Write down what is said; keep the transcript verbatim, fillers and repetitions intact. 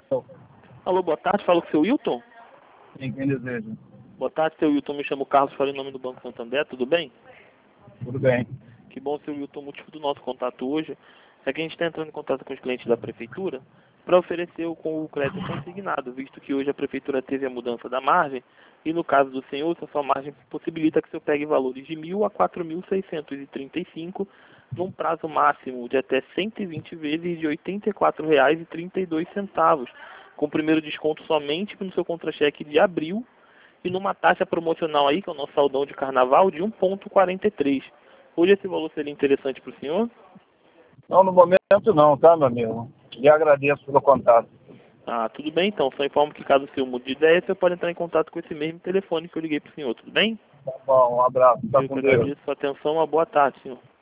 Alô, boa tarde, falo com o seu Wilton. Sim, quem deseja. Boa tarde, seu Wilton, me chamo Carlos, falei em nome do Banco Santander, tudo bem? Tudo bem. Que bom, seu Wilton, o motivo do nosso contato hoje é que a gente está entrando em contato com os clientes da Prefeitura para oferecer o, com o crédito consignado, visto que hoje a Prefeitura teve a mudança da margem e no caso do senhor, a sua margem possibilita que o senhor pegue valores de mil a quatro mil seiscentos e trinta e cinco num prazo máximo de até cento e vinte vezes de oitenta e quatro reais e trinta e dois centavos, com o primeiro desconto somente no seu contra-cheque de abril e numa taxa promocional aí, que é o nosso saldão de carnaval, de um vírgula quarenta e três. Hoje esse valor seria interessante para o senhor? Não, no momento não, tá, meu amigo? E agradeço pelo contato. Ah, tudo bem então. Só informo que caso o senhor mude de ideia, você pode entrar em contato com esse mesmo telefone que eu liguei para o senhor, tudo bem? Tá bom, um abraço. Tá Eu que com Deus. agradeço a sua atenção. Uma boa tarde, senhor.